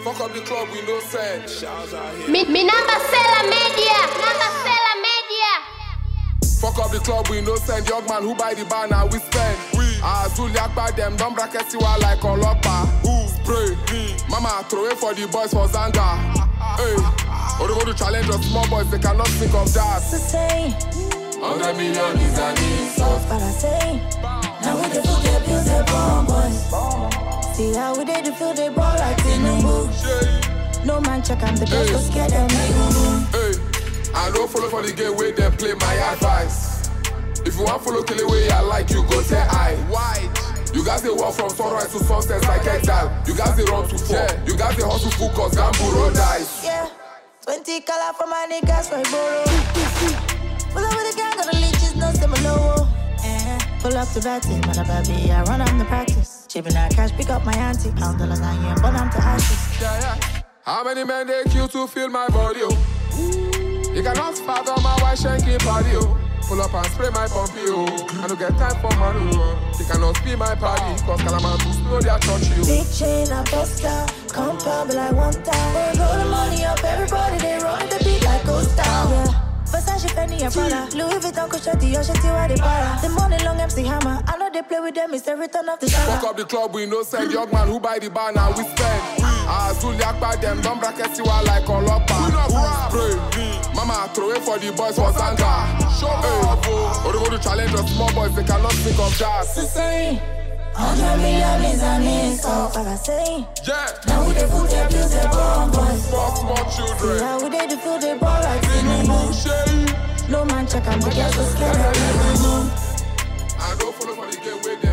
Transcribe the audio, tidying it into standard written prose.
Fuck up the club, we no send. Mi number Sela Media. Fuck up the club, we no send. Young man who buy the bar now we spend. Azul yakba them, don't bracket siwa like Olopa. Spray, mama throw it for the boys for Zanga. Hey, or they go to challenge us small boys, they cannot think of that. To say 100 million is an insult. but I say, now we the food they build the bomb boys. See how we did the feel they ball like Tinubu. No man check I'm the best, go scare them. Hey, I don't follow for the game where they play my advice. If you want follow kill the way I like, you go say I. Why? You guys they walk from sunrise to sunset like exile. You guys they run to fall. You guys they hustle full cause gamble roll dice. Yeah, 20 color for my niggas for borrow. Pull up with the gang, got the leeches, no similar. Pull up the batting, man, a baby, I run on the practice. Chipping out cash, pick up my auntie. Pound dollars, I am, but I'm to ashes. Yeah. How many men they kill to feel my body, oh? You cannot fathom my white shanky body, oh. Pull up and spray my pumpy, oh. I don't get time for money, oh. They cannot be my party, cause Kalaman know they are touch you. Big chain, I bust down. Compound, but like one time. They roll the money up, everybody, they run the beat like ghost town. Yeah. Versace, Fendi, and Prada. Louis Vuitton, Cochetti, Yosheti, why they para. The money long MC Hammer. I know they play with them, it's the return of the shower. Fuck up the club, we no send. Young man who buy the bar now we spend. Azul yakba them, don't bracket siwa like Olopa. Spray, mama throw it for the boys for Zanga. Show up, or they go to challenge us small boys, they cannot think of that. To say 100 million is an insult, but I say, yeah. now we the food they build the bomb boys. Fuck small children. Now we the feel they ball like Tinubu. No man check I'm the girls so scared of me. I don't follow for the game with them.